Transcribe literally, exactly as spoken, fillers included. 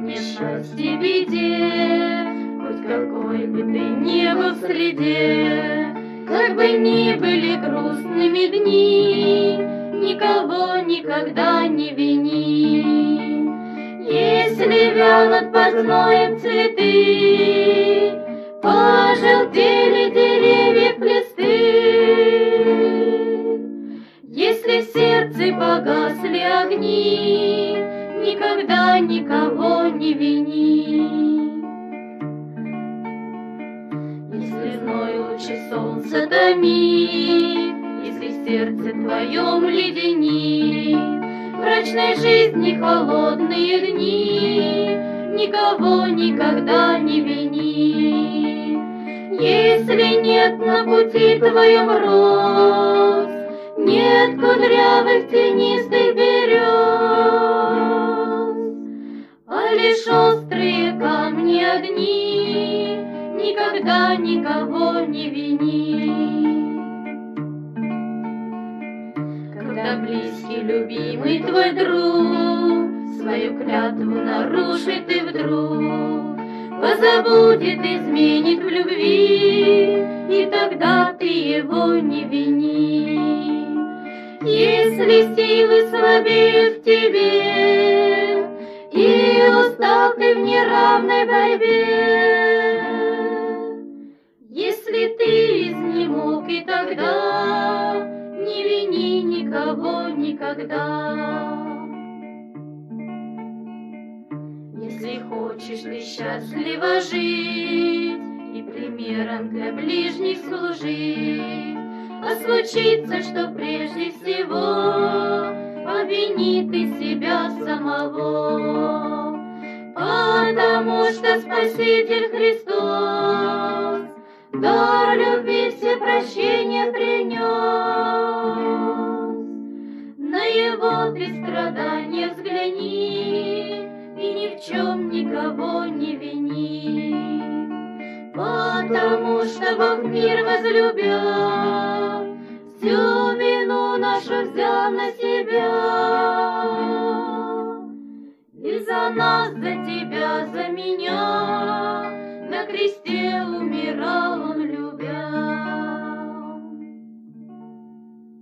несчастье, беде, хоть какой бы ты ни был в среде, как бы ни были грустными дни, никого никогда не вини. Если вянут под зноем цветы, пожелтели деревьев листы, если в сердце погасли огни, никогда никого не вини. Если зной лучи солнца томит, если в сердце твоем леденит мрачной жизни холодные дни, никого никогда не вини. Если нет на пути твоем роз, нет кудрявых тенистых берез, а лишь острые камни одни, никогда никого не вини. Когда близкий, любимый твой друг свою клятву нарушит и вдруг позабудет, изменит в любви, и тогда ты его не вини. Если силы слабеют в тебе, и устал ты в неравной борьбе, если ты изнемог и тогда, не вини никого никогда. Если хочешь ты счастливо жить и примером для ближних служить, а случится, что прежде всего обвини ты себя самого, потому что Спаситель Христос дар любви все прощения принес. На его ты страдания взгляни и ни в чем никого не вини, потому что Бог мир возлюбя, всю вину нашу взял на себя, и за нас, за тебя, за меня на кресте умирал Он.